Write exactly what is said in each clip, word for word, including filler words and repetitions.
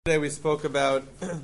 Today we spoke about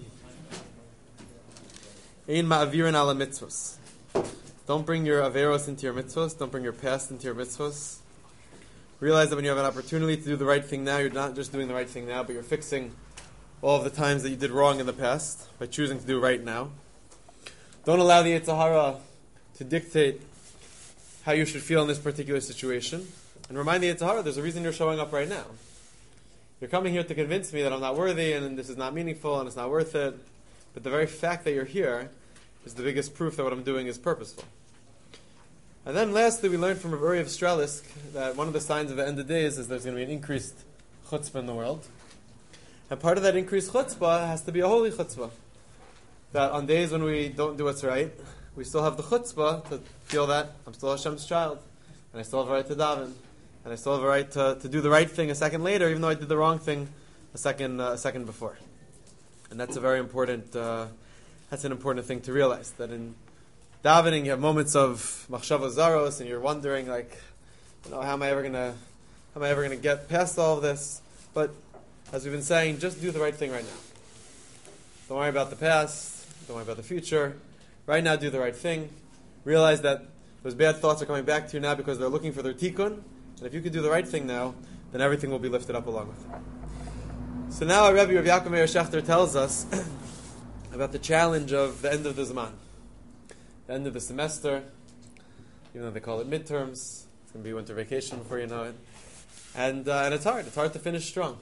Ein ma'avirin ala mitzvos. Don't bring your averos into your mitzvos. Don't bring your past into your mitzvos. Realize that when you have an opportunity to do the right thing now, you're not just doing the right thing now, but you're fixing all of the times that you did wrong in the past by choosing to do right now. Don't allow the Yetzer Hara to dictate how you should feel in this particular situation. And remind the Yetzer Hara there's a reason you're showing up right now. You're coming here to convince me that I'm not worthy and this is not meaningful and it's not worth it. But the very fact that you're here is the biggest proof that what I'm doing is purposeful. And then lastly, we learned from Rav Uri of Strelisk that one of the signs of the end of days is there's going to be an increased chutzpah in the world. And part of that increased chutzpah has to be a holy chutzpah. That on days when we don't do what's right, we still have the chutzpah to feel that I'm still Hashem's child. And I still have a right to daven. And I still have a right to, to do the right thing a second later, even though I did the wrong thing a second uh, a second before. And that's a very important, uh, that's an important thing to realize. That in davening, you have moments of machshava zaros, and you're wondering, like, you know, how am I ever gonna, how am I ever gonna get past all of this? But as we've been saying, just do the right thing right now. Don't worry about the past. Don't worry about the future. Right now, do the right thing. Realize that those bad thoughts are coming back to you now because they're looking for their tikkun. And if you can do the right thing now, then everything will be lifted up along with it. So now, our Rebbe Rav Yaakov Meir Shechter tells us about the challenge of the end of the Zman. The end of the semester, even though they call it midterms, it's going to be winter vacation before you know it. And uh, and it's hard. It's hard to finish strong.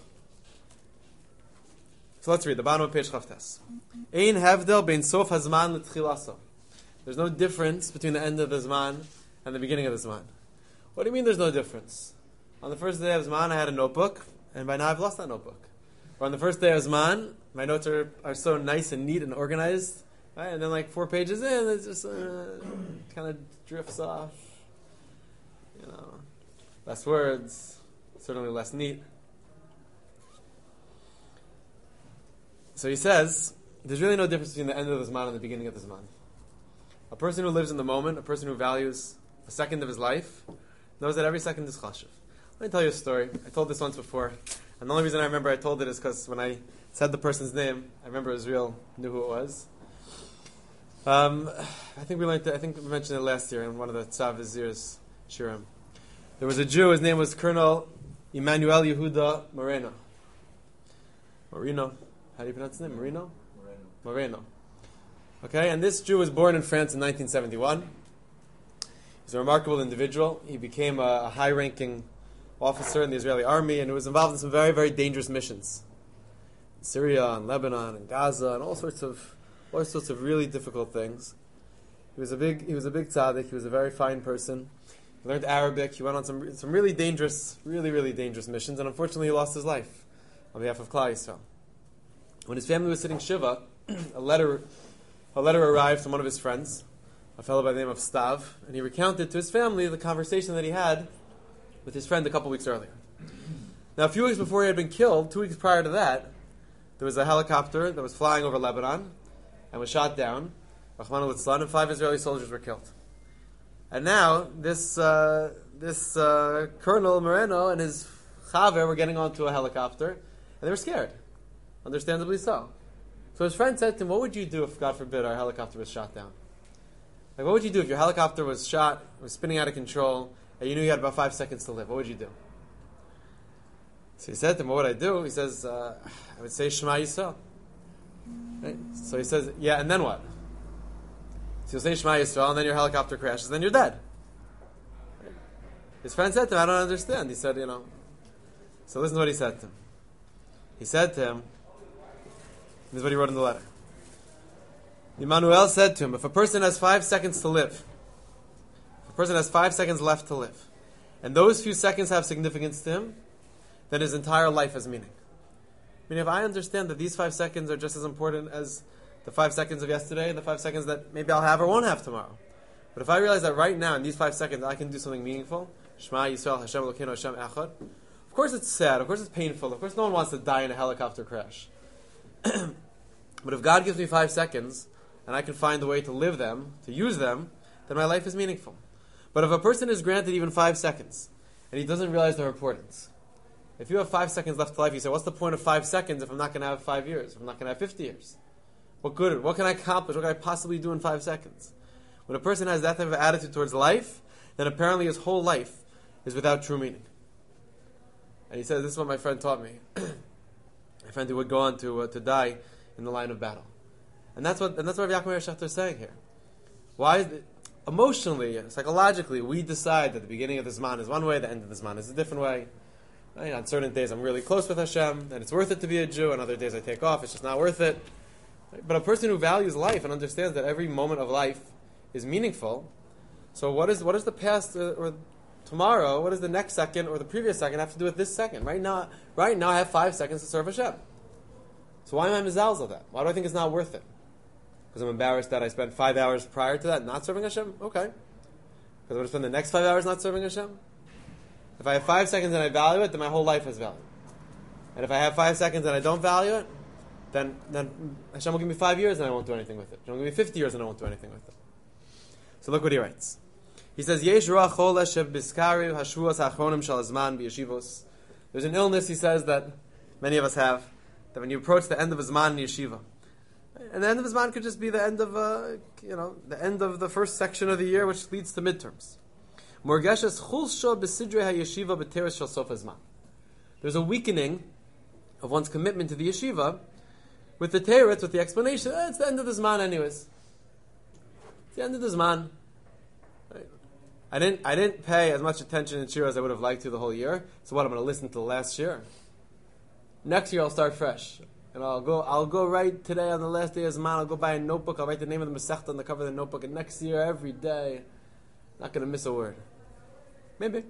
So let's read the bottom of page Chavtes. Ein hevdel bein sof hazman l'tchilaso. There's no difference between the end of the Zman and the beginning of the Zman. What do you mean there's no difference? On the first day of Zman, I had a notebook, and by now I've lost that notebook. Or on the first day of Zman, my notes are, are so nice and neat and organized, right? And then like four pages in, it just uh, kind of drifts off. You know, less words, certainly less neat. So he says, there's really no difference between the end of the Zman and the beginning of the Zman. A person who lives in the moment, a person who values a second of his life, knows that every second is chashuv. Let me tell you a story. I told this once before, and the only reason I remember I told it is because when I said the person's name, I remember Israel knew who it was. Um, I think we learned. It, I think we mentioned it last year in one of the Tzav Vizir's shirim. There was a Jew. His name was Colonel Emmanuel Yehuda Moreno. Moreno. How do you pronounce his name? Moreno. Moreno. Moreno. Okay, and this Jew was born in France in nineteen seventy-one. He's a remarkable individual. He became a, a high-ranking officer in the Israeli army, and he was involved in some very, very dangerous missions. In Syria, and Lebanon, and Gaza, and all sorts of all sorts of really difficult things. He was a big he was a big tzaddik. He was a very fine person. He learned Arabic. He went on some some really dangerous, really, really dangerous missions, and unfortunately he lost his life on behalf of Klal Yisrael. When his family was sitting Shiva, a letter a letter arrived from one of his friends, a fellow by the name of Stav, and he recounted to his family the conversation that he had with his friend a couple weeks earlier. Now, a few weeks before he had been killed, two weeks prior to that, there was a helicopter that was flying over Lebanon and was shot down, Rahman al-Islam, and five Israeli soldiers were killed. And now, this uh, this uh, Colonel Moreno and his chaver were getting onto a helicopter, and they were scared, understandably so. So his friend said to him, what would you do if, God forbid, our helicopter was shot down? Like, what would you do if your helicopter was shot, was spinning out of control, and you knew you had about five seconds to live? What would you do? So he said to him, what would I do? He says, uh, I would say Shema Yisrael. Right? So he says, yeah, and then what? So you'll say Shema Yisrael, and then your helicopter crashes, then you're dead. Right? His friend said to him, I don't understand. He said, you know. So listen to what he said to him. He said to him, this is what he wrote in the letter. Emmanuel said to him, if a person has five seconds to live, if a person has five seconds left to live, and those few seconds have significance to him, then his entire life has meaning. I mean, if I understand that these five seconds are just as important as the five seconds of yesterday and the five seconds that maybe I'll have or won't have tomorrow. But if I realize that right now, in these five seconds, I can do something meaningful, Shema Yisrael, Hashem Elokeinu, Hashem Echad, of course it's sad, of course it's painful, of course no one wants to die in a helicopter crash. But if God gives me five seconds, and I can find a way to live them, to use them, then my life is meaningful. But if a person is granted even five seconds, and he doesn't realize their importance, If you have five seconds left to life, you say, what's the point of five seconds if I'm not going to have five years? If I'm not going to have fifty years? What good? What can I accomplish? What can I possibly do in five seconds? When a person has that type of attitude towards life, then apparently his whole life is without true meaning. And he says, this is what my friend taught me. My friend who would go on to uh, to die in the line of battle. And that's what and that's what Rav Yaakov Shechter is saying here. Why is it, emotionally, psychologically, we decide that the beginning of the Zman is one way, the end of the Zman is a different way. Right? On certain days I'm really close with Hashem, and it's worth it to be a Jew. On other days I take off, it's just not worth it. Right? But a person who values life and understands that every moment of life is meaningful, so what is what is the past uh, or tomorrow, what does the next second or the previous second have to do with this second? Right now, right now I have five seconds to serve Hashem. So why am I mizalzel of that? Why do I think it's not worth it? Because I'm embarrassed that I spent five hours prior to that not serving Hashem? Okay. Because I'm going to spend the next five hours not serving Hashem? If I have five seconds and I value it, then my whole life has value. And if I have five seconds and I don't value it, then, then Hashem will give me five years and I won't do anything with it. Hashem will give me fifty years and I won't do anything with it. So look what he writes. He says, Yesh ruach chola shebiskari hashvuos hachronim shel hazman b'yeshivos. There's an illness, he says, that many of us have, that when you approach the end of a zman in yeshiva, and the end of a zman could just be the end of, uh, you know, the end of the first section of the year, which leads to midterms. Morgeshes chulsha b'sidrei hayeshiva b'teres shel sof hazman. There's a weakening of one's commitment to the yeshiva with the teretz, with the explanation, eh, it's the end of the zman anyways. It's the end of the zman. Right? I didn't I didn't pay as much attention in shir as I would have liked to the whole year. So what, I'm going to listen to the last shir? Next year I'll start fresh. And I'll go I'll go right today on the last day of zman, I'll go buy a notebook, I'll write the name of the Masechta on the cover of the notebook, and next year, every day, not going to miss a word. Maybe.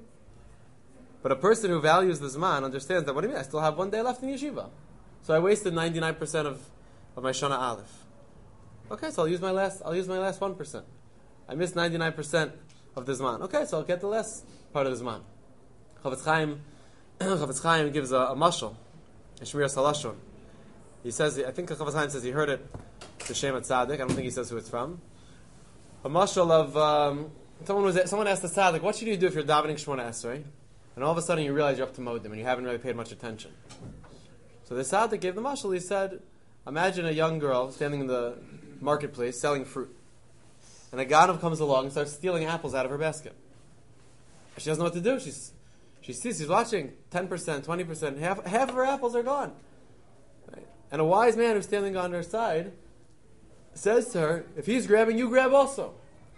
But a person who values the zman understands that, what do you mean? I still have one day left in yeshiva. So I wasted ninety-nine percent of, of my Shana Aleph. Okay, so I'll use my last I'll use my last one percent. I missed ninety-nine percent of the zman. Okay, so I'll get the last part of the zman. Chavetz Chaim, Chavetz Chaim gives a, a mashal, a Shmiras Halashon. He says, I think Chavetz Chaim says he heard it, the Shem at Tzaddik. I don't think he says who it's from. A mashal of um, someone was someone asked the Tzaddik, what should you do if you're davening Shemona Esrei, and all of a sudden you realize you're up to Modim and you haven't really paid much attention. So the Tzaddik gave the mashal. He said, imagine a young girl standing in the marketplace selling fruit, and a Ganav comes along and starts stealing apples out of her basket. She doesn't know what to do. She's she sees she's watching ten percent, twenty percent, half half of her apples are gone. Right? And a wise man who's standing on her side says to her, if he's grabbing, you grab also.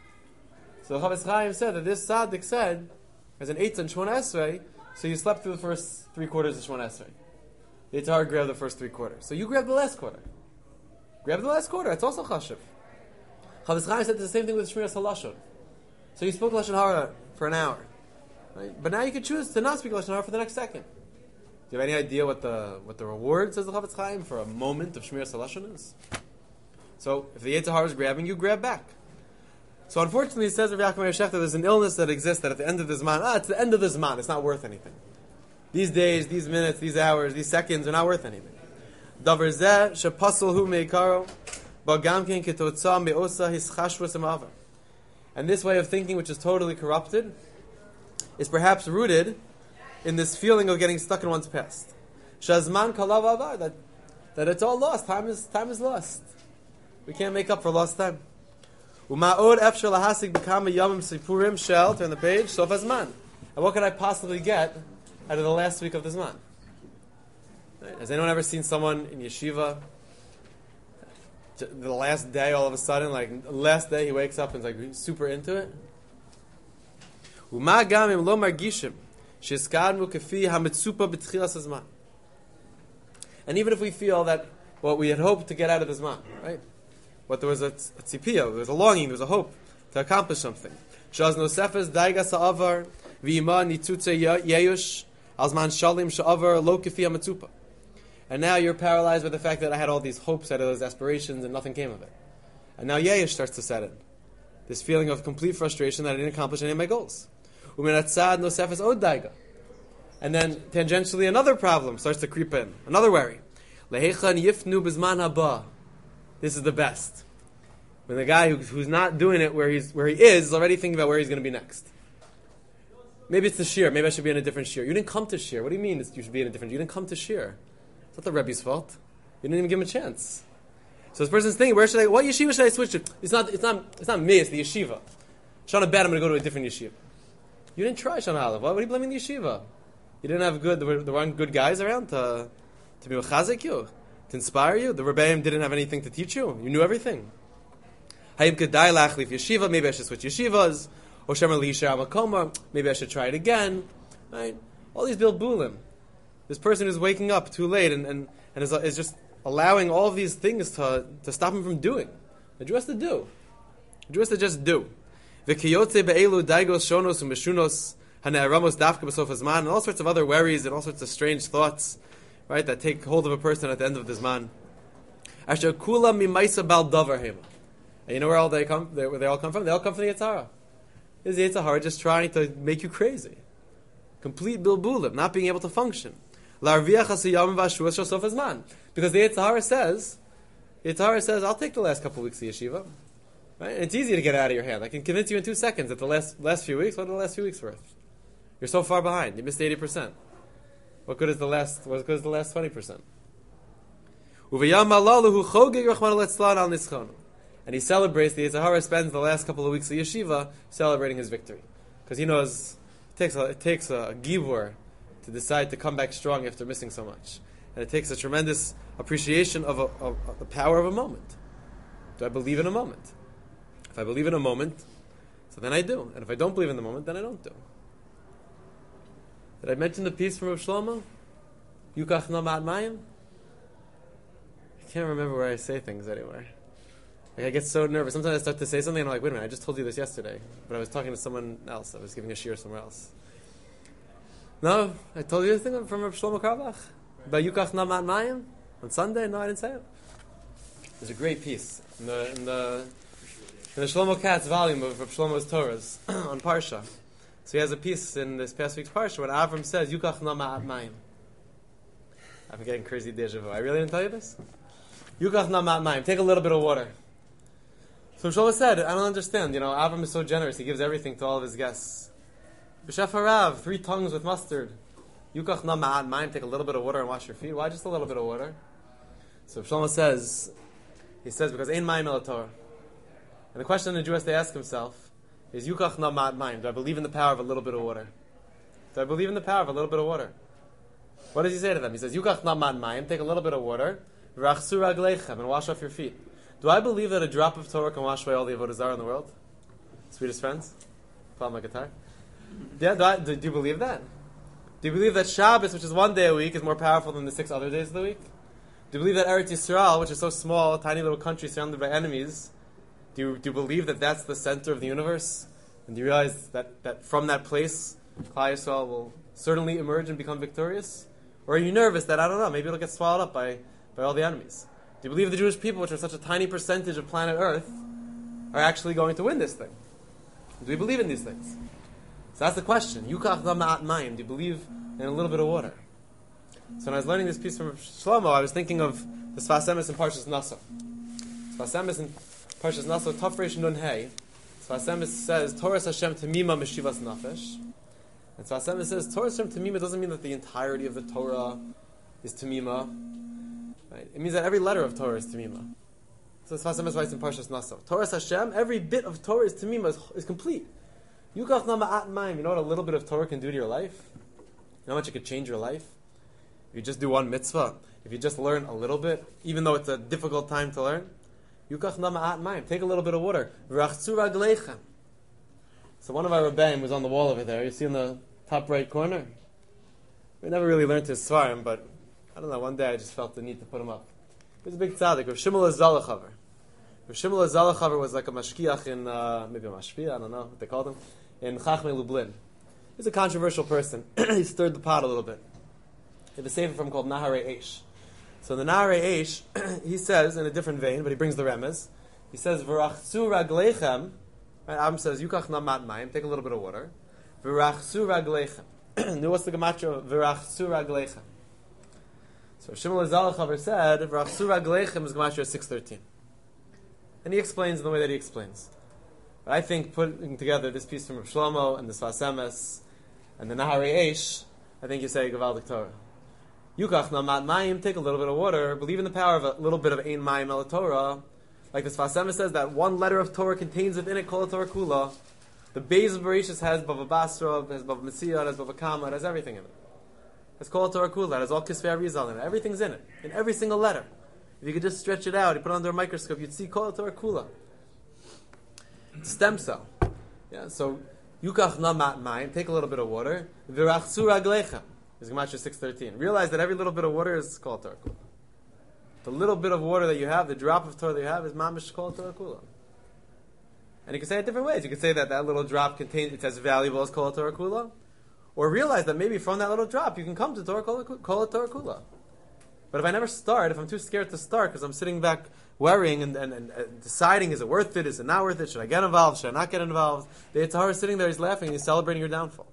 So Chavetz Chaim said that this tzaddik said, as an eighth on Shemona Esrei, so you slept through the first three quarters of Shemona Esrei. The Yitzhar grabbed the first three quarters. So you grab the last quarter. Grab the last quarter. It's also chashuv. Chavetz Chaim said the same thing with Shmiras Halashon. So you spoke Lashon Hara for an hour. Right? But now you can choose to not speak Lashon Hara for the next second. Do you have any idea what the what the reward, says the Chavetz Chaim, for a moment of Shmiras Halashon is? So if the Yitzhar is grabbing, you grab back. So unfortunately, it says Rav Yaakov Shechter, there's an illness that exists that at the end of the Zman, ah, it's the end of the Zman, it's not worth anything. These days, these minutes, these hours, these seconds are not worth anything. Davar zeh shepasol hu meikaro, ba'gam ken ketotza me'osa hischashvus ha'ma'avar. And this way of thinking, which is totally corrupted, is perhaps rooted in this feeling of getting stuck in one's past. Shazman kalav avar, that that it's all lost. Time is time is lost. We can't make up for lost time. Uma'od efshel lahasig b'kama yamim sipurim shel, turn the page, sof hazman. And what could I possibly get out of the last week of the Zman? Right? Has anyone ever seen someone in yeshiva, the last day, all of a sudden, like, the last day he wakes up and is like super into it? Uma gam im lo margishim sheskadmu kefi hametzupa b'tchilas hazman. And even if we feel that what we had hoped to get out of the Zman, right? What there was a, a tzipiyah, there was a longing, there was a hope to accomplish something. Shaz nosefes daiga sa'avar v'ima nitzutze yeyush alzman shalim sha'avar lo kefi hametzupa. And now you're paralyzed by the fact that I had all these hopes out of those aspirations and nothing came of it. And now Yeyish starts to set in. This feeling of complete frustration that I didn't accomplish any of my goals. Uminatzad nosefes od daiga. And then tangentially another problem starts to creep in. Another worry. Lehechan yifnu bizman haba. This is the best. When the guy who, who's not doing it where he's where he is is already thinking about where he's going to be next. Maybe it's the shir. Maybe I should be in a different shir. You didn't come to shir. What do you mean you should be in a different? You didn't come to shir. It's not the Rebbe's fault. You didn't even give him a chance. So this person's thinking, where should I? What yeshiva should I switch to? It's not. It's not. It's not me. It's the yeshiva. Shana Bet, I'm going to go to a different yeshiva. You didn't try Shana Aleph. Why? What are you blaming the yeshiva? You didn't have good. There, were, there weren't good guys around to to be mechazik you, to inspire you. The Rebbeim didn't have anything to teach you. You knew everything. Hayim kedai lachlif yeshiva. Maybe I should switch yeshivas. Or shemer liisha makoma. Maybe I should try it again. Right? All these bilbulim. This person is waking up too late and and, and is, is just allowing all of these things to to stop him from doing. The Jew has to do. The Jew has to just do. V'kiyotze be'elu daigos shonos u'mishunos hane'aramos dafka b'sof hazman, and all sorts of other worries and all sorts of strange thoughts, right, that take hold of a person at the end of the zman. Asher kula mimaisa bal davar hema. And you know where all they come? Where they all come from? They all come from the Yetzer Hara. Is the Yetzer Hara just trying to make you crazy? Complete bilbulim, not being able to function. L'arviach hasiyam v'ashuas shel sof hazman. Because the Yetzer Hara says, the Yetzer Hara says, I'll take the last couple of weeks of yeshiva. Right? And it's easy to get out of your hand. I can convince you in two seconds that the last last few weeks, what are the last few weeks worth? You're so far behind. You missed eighty percent. What good is the last? What good is the last twenty percent? And he celebrates. The Yetzer Hara spends the last couple of weeks of yeshiva celebrating his victory, because he knows it takes a, it takes a gibur to decide to come back strong after missing so much, and it takes a tremendous appreciation of, a, of, of the power of a moment. Do I believe in a moment? If I believe in a moment, so then I do. And if I don't believe in the moment, then I don't do. Did I mention the piece from Rav Shlomo? Yukach na ma'at mayim? I can't remember where I say things anywhere. Like I get so nervous. Sometimes I start to say something and I'm like, wait a minute, I just told you this yesterday. But I was talking to someone else. I was giving a shiur somewhere else. No? I told you this thing from Rav Shlomo Carlebach? About Yukach na ma'at mayim? On Sunday? No, I didn't say it. There's a great piece in the... In the In the Shlomo Katz volume of Rav Shlomo's Torahs on Parsha. So he has a piece in this past week's Parsha when Avram says, Yukach na ma'at mayim. I'm getting crazy deja vu. I really didn't tell you this? Yukach na ma'at mayim. Take a little bit of water. So Shlomo said, I don't understand. You know, Avram is so generous. He gives everything to all of his guests. B'shef harav, three tongues with mustard. Yukach na ma'at mayim. Take a little bit of water and wash your feet. Why just a little bit of water? So Shlomo says, he says, because ein mayim el Torah. And the question the Jew has to ask himself is, Yukach na ma'at mayim. Do I believe in the power of a little bit of water? Do I believe in the power of a little bit of water? What does he say to them? He says, Yukach na ma'at mayim. Take a little bit of water, v'rachsu ragleichem, and wash off your feet. Do I believe that a drop of Torah can wash away all the avodah zarah in the world? Sweetest friends? Play my guitar. Yeah, do, I, do, do you believe that? Do you believe that Shabbos, which is one day a week, is more powerful than the six other days of the week? Do you believe that Eretz Yisrael, which is so small, a tiny little country surrounded by enemies, Do you, do you believe that that's the center of the universe? And do you realize that, that from that place, Klal Yisrael will certainly emerge and become victorious? Or are you nervous that, I don't know, maybe it'll get swallowed up by, by all the enemies? Do you believe the Jewish people, which are such a tiny percentage of planet Earth, are actually going to win this thing? Do we believe in these things? So that's the question. Yukach na ma'at mayim. Do you believe in a little bit of water? So when I was learning this piece from Shlomo, I was thinking of the Sfas Emes in Parshas Naso. Sfas Emes in Parshas Naso, Tafresh Nun Hey. Sfas Emes says, Torah Hashem Tamima Meshivas Nafesh. And Sfas Emes says, Torah Hashem Tamima doesn't mean that the entirety of the Torah is Tamima. Right? It means that every letter of Torah is Tamima. So Sfas Emes writes in Parshas Naso, Torah Hashem, every bit of Torah is Tamima, is, is complete. Yukach na ma'at mayim. You know what a little bit of Torah can do to your life? You know how much it could change your life? If you just do one mitzvah, if you just learn a little bit, even though it's a difficult time to learn, Yukach na ma'at mayim. Take a little bit of water. V'rachzu ragleichem. So one of our Rebbeim was on the wall over there. You see in the top right corner? We never really learned his svarim, but I don't know, one day I just felt the need to put him up. He was a big tzaddik. Rav Shmuel Zalachaver. Rav Shmuel Zalachaver was like a mashkiach in, uh, maybe a mashpia, I don't know what they called him, in Chachmei Lublin. He's a controversial person. He stirred the pot a little bit. He had a sefer from called Naharei Eish. So in the Naharei Eish, he says, in a different vein, but he brings the remez, he says, V'rachzu ragleichem, right, Adam says, Yukach na ma'at mayim, take a little bit of water, V'rachzu ragleichem. What's the gematria? V'rachzu ragleichem. So Shmuel Zalachaver said, V'rachzu ragleichem is gematria six thirteen. And he explains in the way that he explains. But I think putting together this piece from Rav Shlomo and the Sfas Emes And the Nahari Eish, I think you say Gavaldik Torah. Yukach Namat Mayim, take a little bit of water, believe in the power of a little bit of Ein Mayim El Torah. Like the Sfas Emes says, that one letter of Torah contains within it Kol Torah Kula. The Beis of Bereshis has Bava Basra, has Bava Metzia, has Bava Kama, it has everything in it. It's Kol Torah Kula, it has all Kisvei Arizal in it. Everything's in it, in every single letter. If you could just stretch it out, you put it under a microscope, you'd see Kol Torah Kula. Stem cell. Yeah, so Yukach Namat Mayim, take a little bit of water. V'rachzu Raglecha. Is Gematria six thirteen. Realize that every little bit of water is Kol Torah Kula. The little bit of water that you have, the drop of Torah that you have, is Mamish Kol Torah Kula. And you can say it different ways. You can say that that little drop contains, it's as valuable as Kol Torah Kula. Or realize that maybe from that little drop you can come to Torah Kol Torah Kula. But if I never start, if I'm too scared to start because I'm sitting back worrying and, and, and, and deciding, is it worth it, is it not worth it, should I get involved, should I not get involved, the Yetzer Hara is sitting there, he's laughing, and he's celebrating your downfall.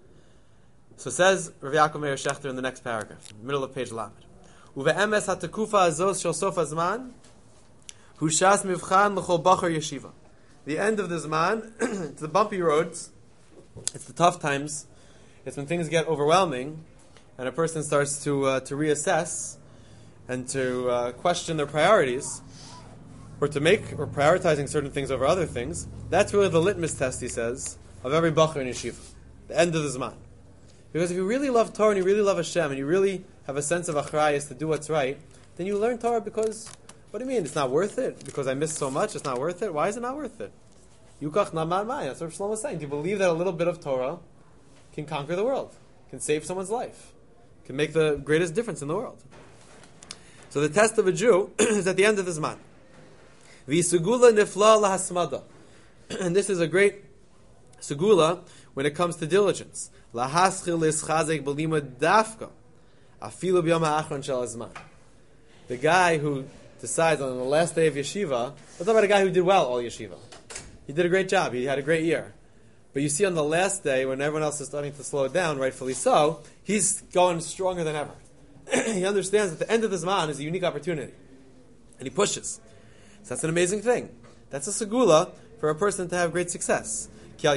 So says Rav Yaakov Meir Shechter in the next paragraph, middle of page Lamed. Uve'emes ha'tekufa azos shel sof hazman, hu shas mivchan l'chol bachar yeshiva. The end of the Zman, it's the bumpy roads, it's the tough times, it's when things get overwhelming, and a person starts to uh, to reassess and to uh, question their priorities, or to make, or prioritizing certain things over other things. That's really the litmus test, he says, of every bachar in yeshiva. The end of the Zman. Because if you really love Torah and you really love Hashem and you really have a sense of achrayus to do what's right, then you learn Torah because, what do you mean? It's not worth it? Because I missed so much, it's not worth it? Why is it not worth it? Yukach Namat Mayim. That's what Shlomo was saying. Do you believe that a little bit of Torah can conquer the world, can save someone's life, can make the greatest difference in the world? So the test of a Jew is at the end of this man. V'sugula nifla lahasmada. And this is a great segula when it comes to diligence. Lahaschil ischazek b'lima dafka afilu b'yom ha'achron shel hazman. The guy who decides on the last day of yeshiva, let's talk about a guy who did well all yeshiva. He did a great job. He had a great year. But you see on the last day, when everyone else is starting to slow down, rightfully so, he's going stronger than ever. He understands that the end of the Zman is a unique opportunity. And he pushes. So that's an amazing thing. That's a segula for a person to have great success. That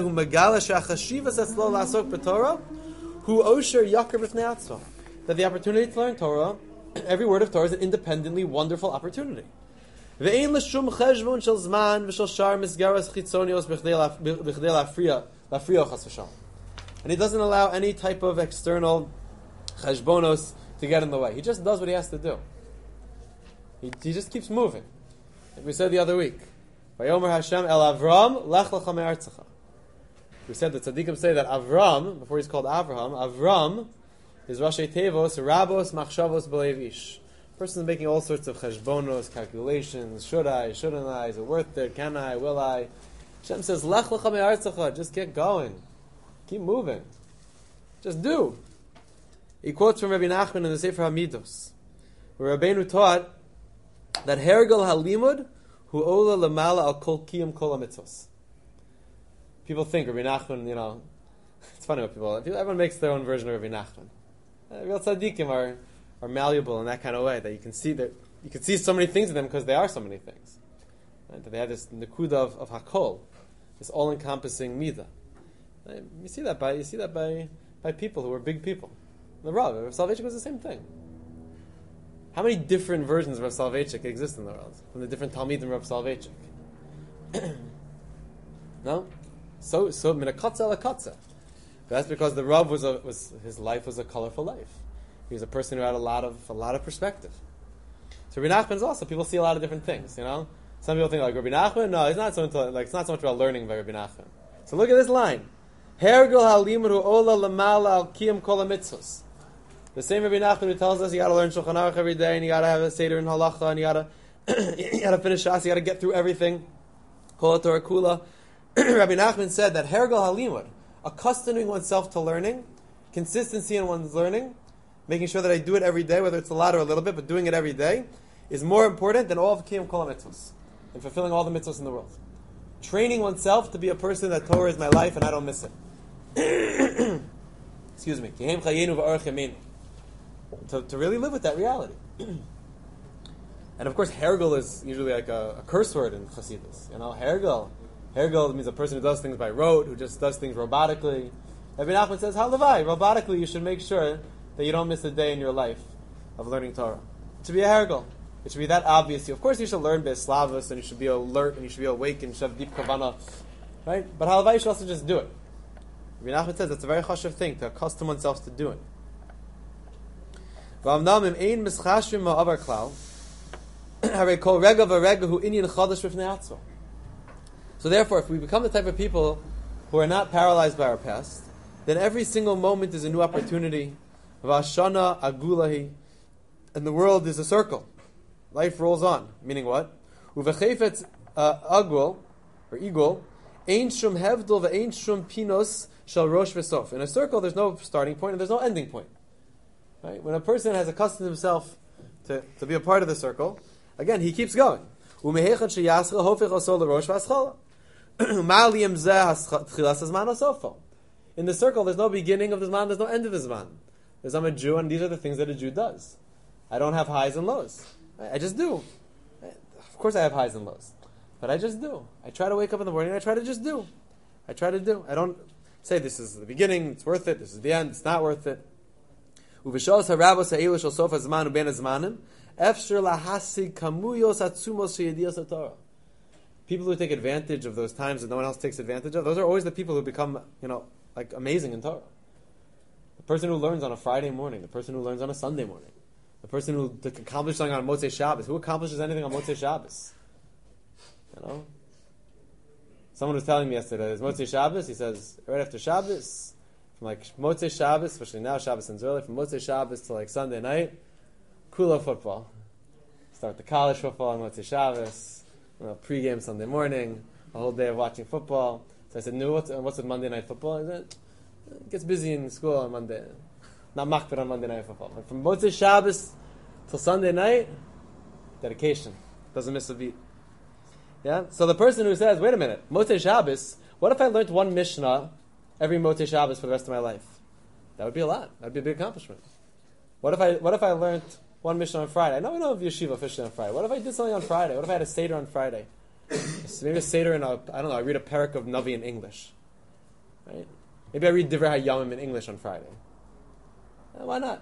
the opportunity to learn Torah, every word of Torah is an independently wonderful opportunity. And he doesn't allow any type of external cheshbonos to get in the way. He just does what he has to do. He, he just keeps moving. Like we said the other week. Vayomer Hashem el Avram lech lecha me'artzecha. We said that tzaddikim say that Avram, before he's called Avraham, Avram is Rashi Tevos, Rabos, Machshavos, Belev Ish. Person is making all sorts of cheshbonos, calculations. Should I? Shouldn't I? Is it worth it? Can I? Will I? Hashem says, Lech lecha me'artzecha. Just get going. Keep moving. Just do. He quotes from Rabbi Nachman in the Sefer HaMidos, where Rabbeinu taught that Hergel halimud hu ola lamala al kol kiyum kol hamitzvos. People think Rabbi Nachman, you know, it's funny what people, everyone makes their own version of Rabbi Nachman. Uh, real tzaddikim are are malleable in that kind of way, that you can see that you can see so many things in them because they are so many things. Right? That they have this nekuda of, of hakol, this all-encompassing midah. Right? You see that by you see that by by people who are big people. The Rav of Soloveitchik was the same thing. How many different versions of Rav Soloveitchik exist in the world from the different Talmidim of Rav Soloveitchik? No, so so min a kotza la kotza. That's because the Rav was a, was his life was a colorful life. He was a person who had a lot of a lot of perspective. So Rabbi Nachman is also, people see a lot of different things. You know, some people think like Rabbi Nachman. No, he's not so into, like it's not so much about learning by Rabbi Nachman. So look at this line: Hergel halimru ola lamala al kiyam kol mitzvos. The same Rabbi Nachman who tells us you got to learn Shulchan Aruch every day, and you got to have a seder in halacha, and you got to you got to finish Shas, you got to get through everything. Kol Torah Kula. Rabbi Nachman said that Hergel halimud, accustoming oneself to learning, consistency in one's learning, making sure that I do it every day, whether it's a lot or a little bit, but doing it every day, is more important than all of Kiyam Kol HaMitzvos, and fulfilling all the mitzvos in the world. Training oneself to be a person that Torah is my life and I don't miss it. Excuse me. To, to really live with that reality. And of course, Hergel is usually like a, a curse word in Chassidus. You know, Hergel. Hergel means a person who does things by rote, who just does things robotically. Rabbi Nachman says, halavai, robotically you should make sure that you don't miss a day in your life of learning Torah. It should be a hergel. It should be that obvious to you. Of course you should learn Be'eslavus, and you should be alert, and you should be awake, and you should have deep kavanah. Right? But halavai, you should also just do it. Rabbi Nachman says it's a very chashuv thing to accustom oneself to doing. So therefore, if we become the type of people who are not paralyzed by our past, then every single moment is a new opportunity. Vashana agulahi, and the world is a circle. Life rolls on. Meaning what? Uvechefet agul or igul, ein shum hevdol ve'ein shum pinos shel rosh v'sof. In a circle, there's no starting point and there's no ending point. Right? When a person has accustomed himself to, to be a part of the circle, again, he keeps going. In the circle, there's no beginning of the Zman, there's no end of the Zman. Because I'm a Jew, and these are the things that a Jew does. I don't have highs and lows. I just do. Of course I have highs and lows. But I just do. I try to wake up in the morning, and I try to just do. I try to do. I don't say this is the beginning, it's worth it, this is the end, it's not worth it. People who take advantage of those times that no one else takes advantage of, those are always the people who become, you know, like amazing in Torah. The person who learns on a Friday morning, the person who learns on a Sunday morning, the person who accomplishes something on Motzei Shabbos. Who accomplishes anything on Motzei Shabbos? You know? Someone was telling me yesterday, there's Motzei Shabbos, he says, right after Shabbos, from like Motzei Shabbos, especially now Shabbos ends early, from Motzei Shabbos to like Sunday night, Kula football. Start the college football on Motzei Shabbos, you know, pre-game Sunday morning, a whole day of watching football. So I said, no, what's, what's with Monday night football? He said, it gets busy in school on Monday. Not makbid on Monday night football. But from Motzei Shabbos till Sunday night, dedication. Doesn't miss a beat. Yeah? So the person who says, wait a minute, Motzei Shabbos, what if I learned one Mishnah every Motzei Shabbos for the rest of my life? That would be a lot. That would be a big accomplishment. What if I what if I learned one Mishnah on Friday? I know we don't have yeshiva officially on Friday. What if I did something on Friday? What if I had a Seder on Friday? Maybe a Seder in a, I don't know, I read a parak of Navi in English. Right? Maybe I read Divrei HaYamim in English on Friday. Eh, why not?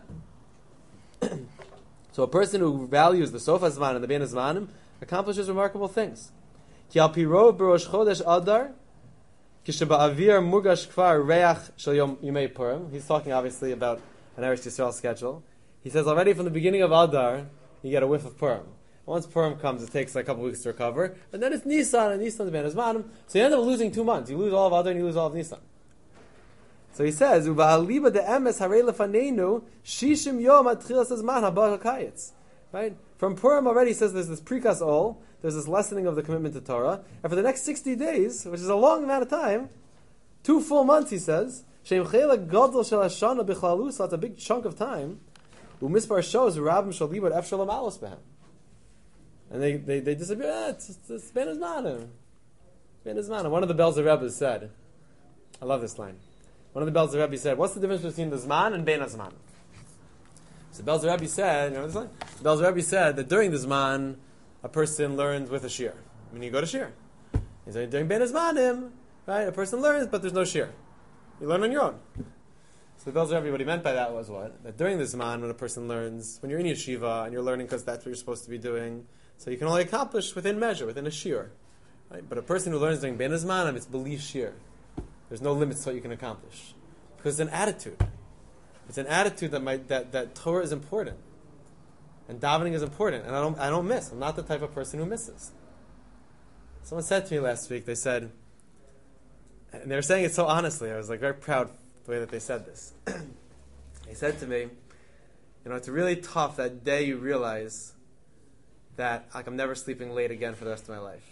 So a person who values the Sofa Zman and the Bein Zmanim accomplishes remarkable things. Ki al piro b'rosh chodesh Adar kishaba'avir mugash kvar reach shel yom yimei Purim. He's talking obviously about an Eretz Yisrael schedule. He says already from the beginning of Adar, you get a whiff of Purim. Once Purim comes, it takes like a couple weeks to recover, and then it's Nisan, and Nisan's Bein Zmanim. So you end up losing two months. You lose all of Adar and you lose all of Nisan. So he says, "Uba'aliba de emes harei lefaneinu shishim yom ad tchilas hazman haba hakayitz." Right? From Purim already, he says there's this prikas ol, there's this lessening of the commitment to Torah, and for the next sixty days, which is a long amount of time, two full months, he says, sheim chelak gadol shel hashana bichlalu, so that's a big chunk of time. Umispar shows rabim shel libad ef shalom alos behem, and they they they disappear. Ah, it's it's Bein Zmanim, Bein Zmanim. One of the Belzer Rebbe said, I love this line. One of the Belzer Rebbe said, what's the difference between the Zman and Bein Zman? So Belzer Rebbe said, you know this line? Belzer Rebbe said that during the Zman, a person learns with a shir. I mean, you go to shir. He said during Bein Zmanim, right? A person learns, but there's no shir. You learn on your own. So Belzer Rebbe, what he meant by that was what? That during the Zman, when a person learns, when you're in yeshiva and you're learning because that's what you're supposed to be doing, so you can only accomplish within measure, within a shir. Right? But a person who learns during Bein Zmanim, it's belief shir. There's no limits to what you can accomplish. Because it's an attitude. It's an attitude that might, that, that Torah is important. And davening is important. And I don't I don't miss. I'm not the type of person who misses. Someone said to me last week, they said, and they were saying it so honestly, I was like very proud the way that they said this. They said to me, you know, it's really tough that day you realize that like I'm never sleeping late again for the rest of my life.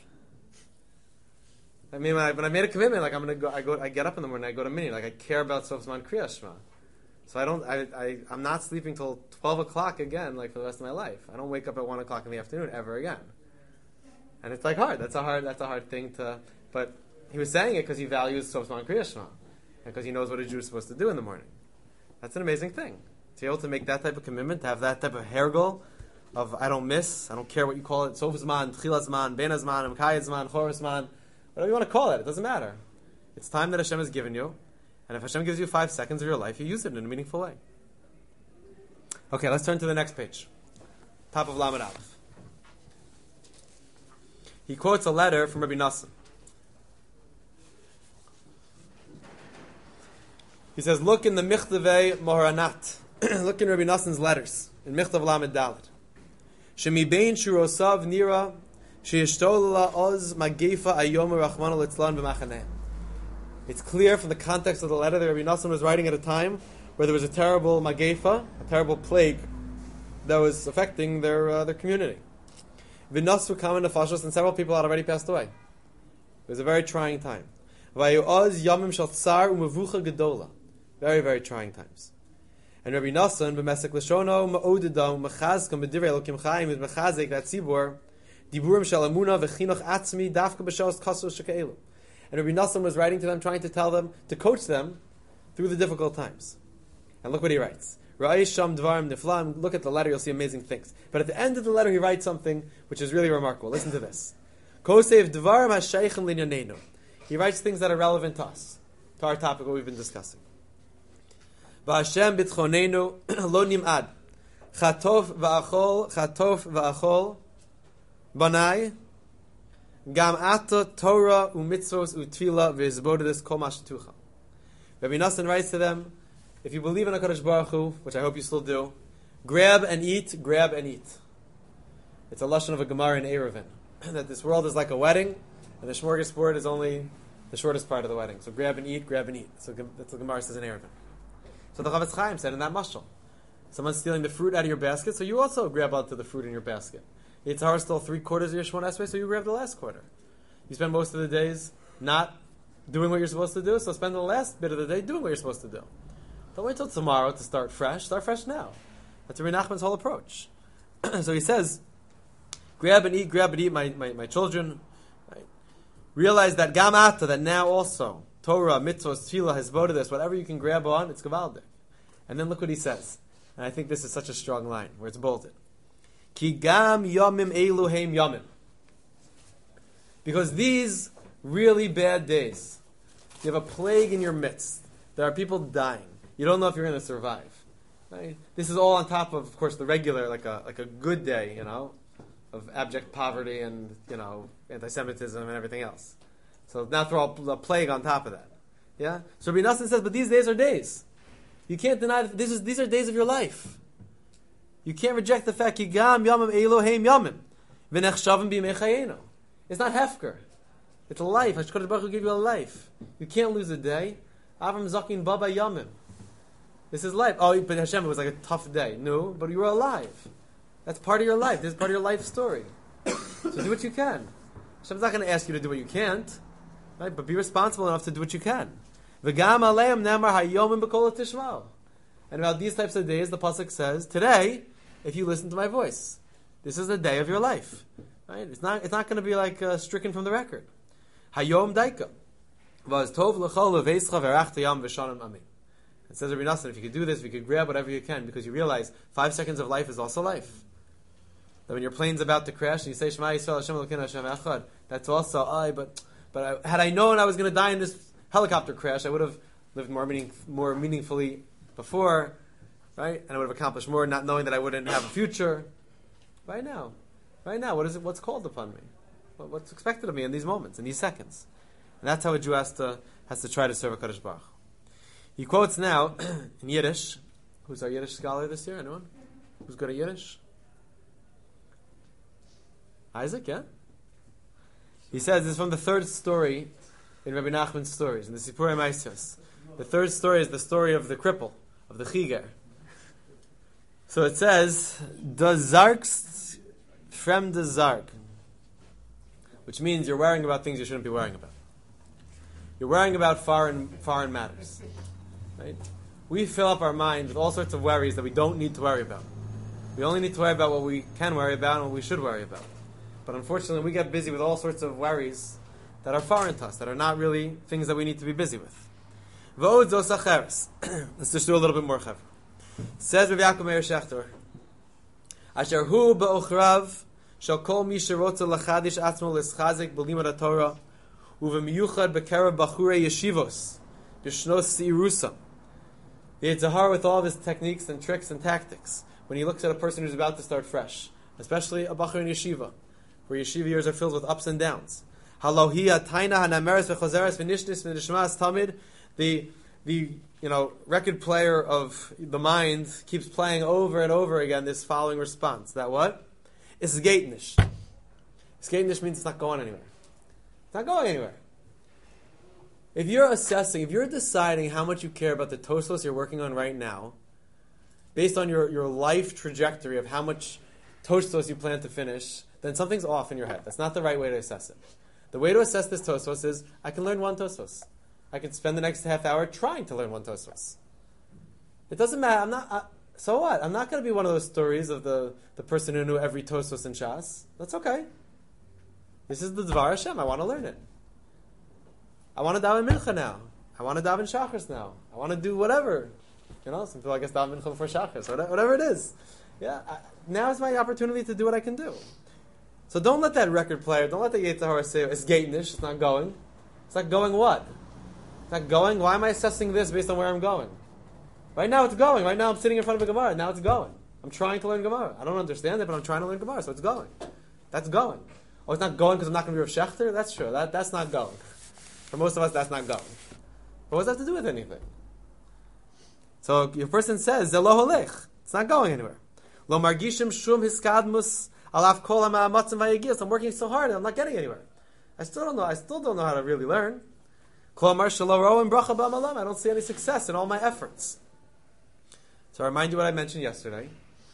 I mean, when I, when I made a commitment, like I'm gonna go, I go, I get up in the morning, I go to minyan, like I care about Sof Zman Kriyas Shema, so I don't, I, I, I'm not sleeping till twelve o'clock again, like for the rest of my life. I don't wake up at one o'clock in the afternoon ever again, and it's like hard. That's a hard, that's a hard thing to. But he was saying it because he values Sof Zman Kriyas Shema, and because he knows what a Jew is supposed to do in the morning. That's an amazing thing to be able to make that type of commitment, to have that type of hergel of I don't miss, I don't care what you call it, Sof Zman, Tchila Zman, Bein Zman, Mekayed Zman, Chor Zman. Whatever you want to call it, it doesn't matter. It's time that Hashem has given you, and And if Hashem gives you five seconds of your life, you use it in a meaningful way. Okay, let's turn to the next page. Top of Lamed Aleph. He quotes a letter from Rabbi Nassim. He says, look in the Michtavei Moharanat. Look in Rabbi Nassim's letters, in Michtav Lamed Dalet. Shemi bein shurosav nira sheyishtolala oz magefa ayom rachmana litzlan b'machaneim. It's clear from the context of the letter that Rabbi Nassim was writing at a time where there was a terrible magefa, a terrible plague that was affecting their uh, their community. V'nasu kamen nefashos, and several people had already passed away. It was a very trying time. Vayu oz yamim shel tsar u'mevucha gedola. Very, very trying times. And Rabbi Nassan, b'mesek l'shono ma'odedam mechazkam b'divrei Elokim Chaim with mechazek that tzibur diburim shel amuna v'chinoch atzmi dafka b'shos kasos shekeilu. And Rabbi Nassan was writing to them, trying to tell them, to coach them through the difficult times. And look what he writes. Ra'ay sham dvarim niflam. Look at the letter, you'll see amazing things. But at the end of the letter, he writes something which is really remarkable. Listen to this. Kosev dvarim ha'sheichen linyanenu. He writes things that are relevant to us, to our topic, what we've been discussing. V'Hashem bitchonenu lo nim'ad. Chatof v'achol, chatof v'achol. Banai. Gam ata Torah u'mitzvos u'tfila v'izbodedis kol mashtucha. Rabbi Nassan writes to them, if you believe in HaKadosh Baruch Hu, which I hope you still do, grab and eat, grab and eat. It's a lashon of a Gemara in Eruvin, that this world is like a wedding, and the smorgasbord is only the shortest part of the wedding. So grab and eat, grab and eat. So that's what Gemara says in Eruvin. So the Chavetz Chaim said in that mashal, someone's stealing the fruit out of your basket, so you also grab onto the fruit in your basket. Yitzhar stole three quarters of your Shemona Esrei, so you grab the last quarter. You spend most of the days not doing what you're supposed to do, so spend the last bit of the day doing what you're supposed to do. Don't wait till tomorrow to start fresh. Start fresh now. That's Rabbi Nachman's whole approach. So he says, grab and eat, grab and eat, my, my, my children. Right? Realize that gamata, that now also, Torah, mitzvos, tefillah, hezbodedus, whatever you can grab on, it's gavaldik. And then look what he says. And I think this is such a strong line, where it's bolded. Ki gam yomim eluheim yomim. Because these really bad days, you have a plague in your midst. There are people dying. You don't know if you're going to survive. Right? This is all on top of, of course, the regular, like a like a good day, you know, of abject poverty and, you know, anti-Semitism and everything else. So now throw a plague on top of that. Yeah? So Rabbi Nassan says, but these days are days. You can't deny that this is, these are days of your life. You can't reject the fact, Yigam yamim Eloheim yamim. V'nechshavim b'yimei chayenu. It's not hefker. It's a life. HaKadosh Baruch Hu gave you a life. You can't lose a day. Avram zakin baba yamim. This is life. Oh, but Hashem, it was like a tough day. No, but you were alive. That's part of your life. This is part of your life story. So do what you can. Hashem's not going to ask you to do what you can't. Right? But be responsible enough to do what you can. V'gam aleim nemar hayomim b'kol tishma'u. And about these types of days, the pasuk says, today, if you listen to my voice, this is the day of your life. Right? It's not. It's not going to be like uh, stricken from the record. Hayom daika. V'az tov l'chol leveischa v'erachta yam v'shanim amin. It says Rabbi Nassan, if you could do this, if you could grab whatever you can, because you realize five seconds of life is also life. That when your plane's about to crash and you say Shema Yisrael Hashem Elokeinu Hashem Echad, that's also I. But but I, had I known I was going to die in this helicopter crash, I would have lived more meaning, more meaningfully before, right? And I would have accomplished more, not knowing that I wouldn't have a future. Right now, right now, what is it? What's called upon me? What, what's expected of me in these moments, in these seconds? And that's how a Jew has to has to try to serve HaKadosh Baruch. He quotes now in Yiddish. Who's our Yiddish scholar this year? Anyone? Who's good at Yiddish? Isaac, yeah? He says this is from the third story in Rabbi Nachman's stories, in the Sipurei Maisos. The third story is the story of the cripple, of the chiger. So it says, "Da zarkst frem de zark," which means you're worrying about things you shouldn't be worrying about. You're worrying about foreign foreign matters. Right? We fill up our mind with all sorts of worries that we don't need to worry about. We only need to worry about what we can worry about and what we should worry about. But unfortunately, we get busy with all sorts of worries that are foreign to us, that are not really things that we need to be busy with. V'od zos acheres. Let's just do a little bit more chevra. Says Rav Yaakov Meir Shechter, Asher hu ba'ochrav shall kol mi sherotza lachadish atzmo l'schazik b'limud haTorah uv'miyuchad b'kerav bachurei yeshivos Bishnos Sirusa. The Yetzer Hara, with all of his techniques and tricks and tactics, when he looks at a person who's about to start fresh, especially a Bachur in Yeshiva, where Yeshiva years are filled with ups and downs. Halohia Taina Hanameres V'Chozeres V'Nishnis V'Nishmas Tamid. The the you know record player of the mind keeps playing over and over again this following response. That what? It's Gaitnish. Gaitnish means it's not going anywhere. It's not going anywhere. If you're assessing, if you're deciding how much you care about the Tosfos you're working on right now, based on your, your life trajectory of how much Tosfos you plan to finish, then something's off in your head. That's not the right way to assess it. The way to assess this Tosfos is, I can learn one Tosfos. I can spend the next half hour trying to learn one Tosfos. It doesn't matter. I'm not. I, so what? I'm not going to be one of those stories of the, the person who knew every Tosfos in Shas. That's okay. This is the Dvar Hashem. I want to learn it. I want to daven mincha now. I want to daven shachris now. I want to do whatever. You know, some people I guess daven mincha before shachris, whatever, whatever it is. Yeah, I, now is my opportunity to do what I can do. So don't let that record player, don't let the Yetzer Hara say it's gaitnish, it's not going. It's not going what? It's not going. Why am I assessing this based on where I'm going? Right now it's going. Right now I'm sitting in front of a Gemara. Now it's going. I'm trying to learn Gemara. I don't understand it, but I'm trying to learn Gemara, so it's going. That's going. Oh, it's not going because I'm not going to be Rav Shechter? That's true. That, that's not going. For most of us, that's not going. But what does that have to do with anything? So your person says, Zelo holech. It's not going anywhere. Lo margishim shum hiskadmus alaf kol ha'ma'amatzim v'yagiyos. I'm working so hard and I'm not getting anywhere. I still don't know. I still don't know how to really learn. Klomar shelo ro'im bracha b'amalam. I don't see any success in all my efforts. So I remind you what I mentioned yesterday,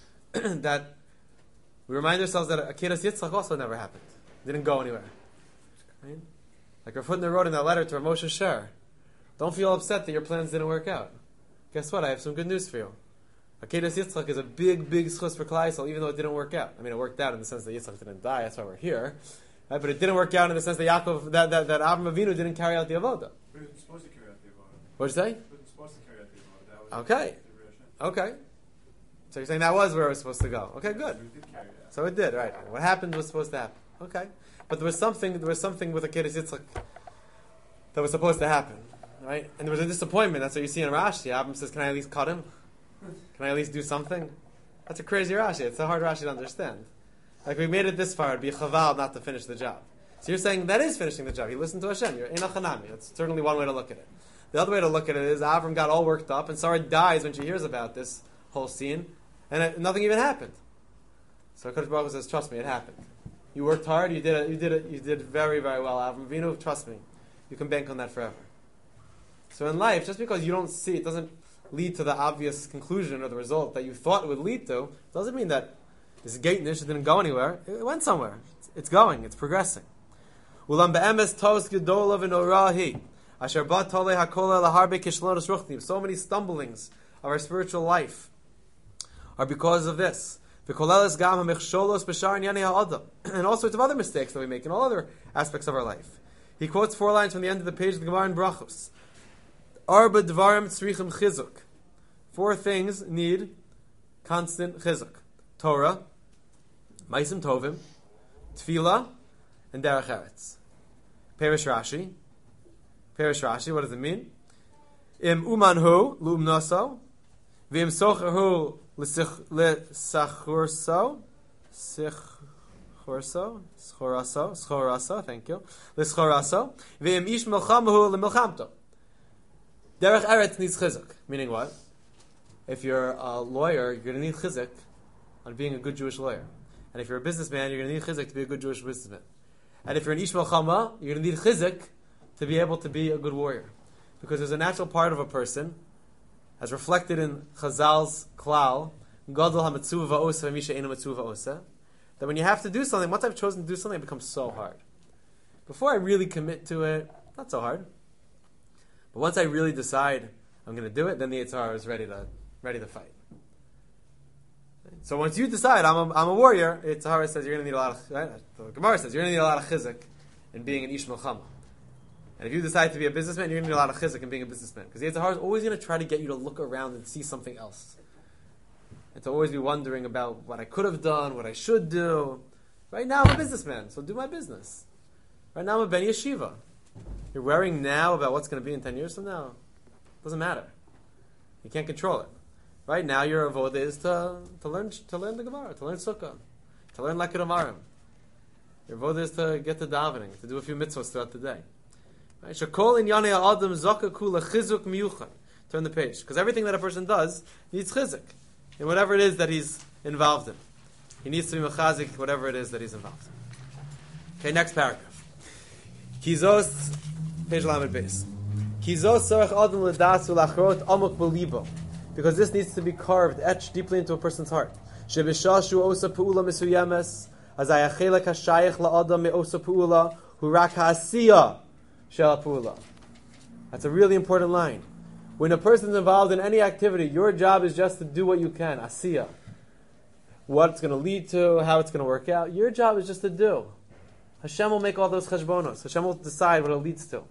that we remind ourselves that Akedas Yitzchak also never happened. It didn't go anywhere. Right? Like Rav Hutner wrote in that letter to Rav Moshe Sher, don't feel upset that your plans didn't work out. Guess what? I have some good news for you. Akedas Yitzchak is a big, big schus for Klal Yisrael, even though it didn't work out. I mean, it worked out in the sense that Yitzchak didn't die, that's why we're here. Right? But it didn't work out in the sense that Yaakov, that, that, that Avram Avinu didn't carry out the Avodah. We were supposed to carry out the Avodah. What'd you say? We were supposed to carry out the Avodah. That was Okay. Okay. So you're saying that was where it was supposed to go. Okay, good. We did carry it out. So it did, right. What happened was supposed to happen. Okay. But there was something, there was something with Akedas Yitzchak that was supposed to happen. Right? And there was a disappointment. That's what you see in Rashi. Abram says, can I at least cut him? Can I at least do something? That's a crazy Rashi. It's a hard Rashi to understand. Like, we made it this far, it'd be a chaval not to finish the job. So you're saying that is finishing the job. You listen to Hashem. You're in a chanami. That's certainly one way to look at it. The other way to look at it is Avram got all worked up, and Sarah dies when she hears about this whole scene, and it, nothing even happened. So Kodesh Baruch Hu says, trust me, it happened. You worked hard, you did it, you did it, you did very, very well, Avram Avinu, trust me. You can bank on that forever. So in life, just because you don't see, it doesn't lead to the obvious conclusion or the result that you thought it would lead to, doesn't mean that this gaitnish didn't go anywhere. It went somewhere. It's, it's going, it's progressing. Ulam be'emes tos gedola v'norahi. Asher bat tolei hakola laharbe kishlonos ruchnim. So many stumblings of our spiritual life are because of this. V'koleles gam ha'mechsholos b'shar inyani ha'adam. And all sorts of other mistakes that we make in all other aspects of our life. He quotes four lines from the end of the page of the Gemara in Brachos. Arba dvarim tzrichim chizuk. Four things need constant chizuk. Torah, Maisim Tovim, Tefillah, and Derech Eretz. Perish Rashi. Perish Rashi, what does it mean? Im umanhu lu'umnaso, v'im socherhu l'sachurso, sichurso, schoraso, schoraso, thank you, l'schoraso, v'im ish milchamahu l'milchamto. Derech Eretz needs chizuk. Meaning what? If you're a lawyer, you're going to need chizuk on being a good Jewish lawyer. And if you're a businessman, you're going to need chizuk to be a good Jewish businessman. And if you're an ish melchama, you're going to need chizuk to be able to be a good warrior. Because there's a natural part of a person, as reflected in Chazal's klal, gadol hametzuva va'osa v'misha eino metzuva va'osa, that when you have to do something, once I've chosen to do something, it becomes so hard. Before I really commit to it, not so hard. But once I really decide I'm going to do it, then the Yetzer Hara is ready to ready to fight. So once you decide I'm a, I'm a warrior, Yetzer Hara says you're going to need a lot of, right? The Gemara says you're going to need a lot of chizuk in being an ish melchama. And if you decide to be a businessman, you're going to need a lot of chizuk in being a businessman. Because the Yetzer Hara is always going to try to get you to look around and see something else. And to always be wondering about what I could have done, what I should do. Right now I'm a businessman, so do my business. Right now I'm a ben yeshiva. You're worrying now about what's going to be in ten years from now? Doesn't matter. You can't control it. Right now, your avoda is to to learn to learn the Gemara, to learn Sukkah, to learn Lekut Amarim. Your avoda is to get to davening, to do a few mitzvahs throughout the day. Right? Shekol inyanei ha'adam zakaku lechizuk miyuchad. Turn the page, because everything that a person does needs chizuk in whatever it is that he's involved in. He needs to be mechazik whatever it is that he's involved in. Okay, next paragraph. Kizos, page lamed base. Kizos sarach adam ledatzu lachrot amok belibo. Because this needs to be carved, etched deeply into a person's heart. Shebishashu osa pu'ula misuyemes, azayachelek hashayach la'adam me'osa pu'ula, hurak ha'asiya shel pu'ula. That's a really important line. When a person's involved in any activity, your job is just to do what you can, asiya. What it's going to lead to, how it's going to work out. Your job is just to do. Hashem will make all those cheshbonos. Hashem will decide what it leads to.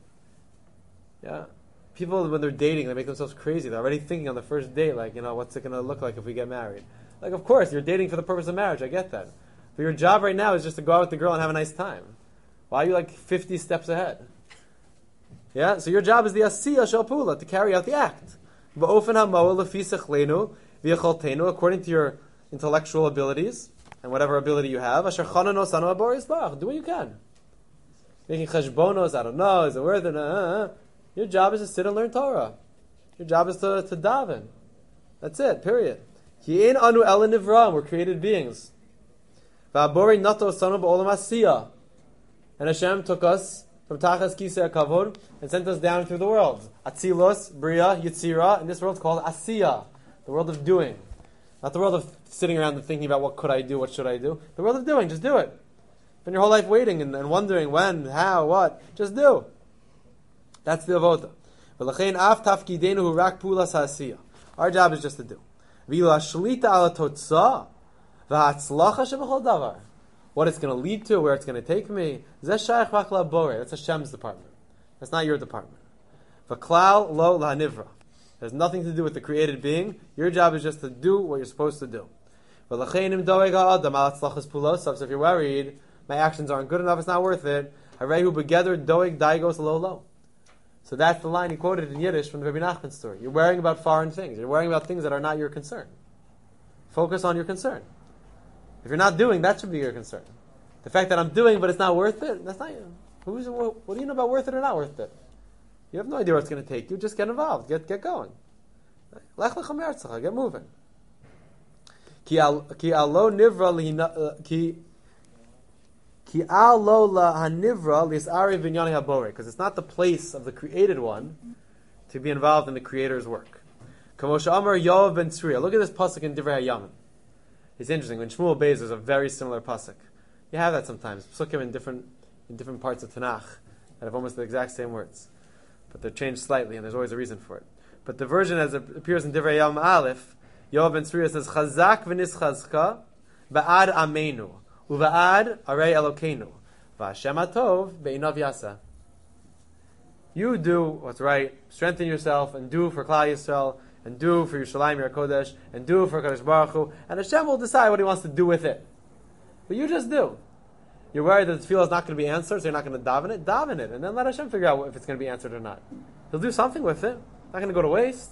Yeah. People, when they're dating, they make themselves crazy. They're already thinking on the first date, like, you know, what's it going to look like if we get married? Like, of course, you're dating for the purpose of marriage. I get that. But your job right now is just to go out with the girl and have a nice time. Why are you like fifty steps ahead? Yeah? So your job is the asiyah shel pula, to carry out the act. Ba'ofen ha'moa lefi sechlenu v'yecholtenu, according to your intellectual abilities and whatever ability you have. Asher chanano sanu abor yisbach. Do what you can. Making cheshbonos, I don't know, is it worth it? Uh, Your job is to sit and learn Torah. Your job is to, to daven. That's it, period. Ki ein anu ela nivra, we're created beings. Va'abori nato sanu ba'olam asiyah. And Hashem took us from Tachas Kisei HaKavod and sent us down through the world. Atzilos, Bria, Yitzira, and this world's called Asiyah, the world of doing. Not the world of sitting around and thinking about what could I do, what should I do. The world of doing, just do it. Spend your whole life waiting and, and wondering when, how, what. Just do. That's the avoda. V'lachein af tafkidenu hu rak pulas ha'asiyah. Our job is just to do. V'ila shlita ala totzah v'hatzlacha shebechol davar. What it's going to lead to, where it's going to take me. Zeh shayach rak la'borei. That's Hashem's department. That's not your department. V'klal lo la'nivra. There's nothing to do with the created being. Your job is just to do what you're supposed to do. So if you're worried, my actions aren't good enough, it's not worth it. So that's the line he quoted in Yiddish from the Rabbi Nachman's story. You're worrying about foreign things. You're worrying about things that are not your concern. Focus on your concern. If you're not doing, that should be your concern. The fact that I'm doing, but it's not worth it, that's not you. Who's, what, what do you know about worth it or not worth it? You have no idea what it's going to take you. Just get involved. Get get going. Lech lecha me'artzecha. Get moving. Ki alo nivra ki ki alo la hanivra lisari v'nyani habore, because it's not the place of the created one to be involved in the Creator's work. Kamosha Amar Yoav ben Tzriya. Look at this pasuk in Divrei HaYamim. It's interesting. When Shmuel Beis, there's a very similar pasuk. You have that sometimes. Pasukim in different in different parts of Tanakh that have almost the exact same words, but they're changed slightly, and there's always a reason for it. But the version as it appears in Divrei Yom Aleph, Yoav ben Tzriya says, Chazak v'nischazka ba'ad amenu uva'ad arei Elokeinu v'Hashem atov be'inav yasa. You do what's right, strengthen yourself, and do for Klal Yisrael, and do for Yerushalayim Yer Kodesh, and do for Kadosh Baruch Hu, and Hashem will decide what He wants to do with it. But you just do. You're worried that the tefillah is not going to be answered, so you're not going to daven it? Daven it, and then let Hashem figure out if it's going to be answered or not. He'll do something with it. It's not going to go to waste.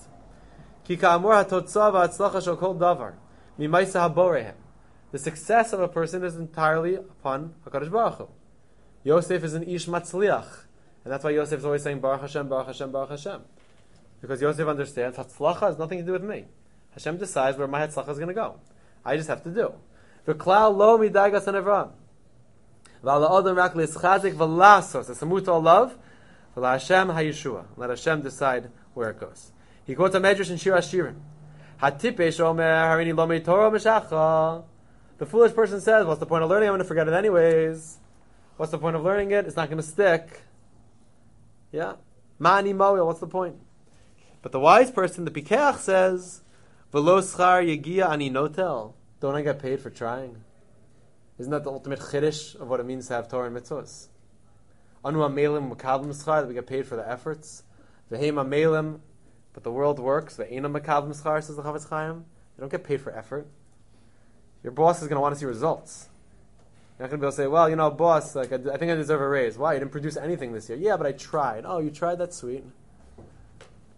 The success of a person is entirely upon HaKadosh Baruch Hu. Yosef is an ish matzliach, and that's why Yosef is always saying Baruch Hashem, Baruch Hashem, Baruch Hashem. Because Yosef understands Hatzlacha has nothing to do with me. Hashem decides where my Hatzlacha is going to go. I just have to do. V'klal lo midaygas hanevra. V'ala adam rak l'ischazik v'lasos. It's a mutal love. V'la Hashem hayeshua. Let Hashem decide where it goes. He quotes a medrash in Shir Hashirim. Hatipesh omer harini lo mei Torah mishacha. The foolish person says, what's the point of learning? I'm going to forget it anyways. What's the point of learning it? It's not going to stick. Yeah? Ma'ani moel. What's the point? But the wise person, the Pikeach, says, V'lo schar yegia ani notel. Don't I get paid for trying? Isn't that the ultimate chiddush of what it means to have Torah and mitzvahs? Anu amelim mekablim schar, that we get paid for the efforts. V'heim amelim, but the world works. V'eina mekablim schar, says the Chavetz Chaim. You don't get paid for effort. Your boss is going to want to see results. You're not going to be able to say, well, you know, boss, like I, I think I deserve a raise. Why? You didn't produce anything this year. Yeah, but I tried. Oh, you tried? That's sweet.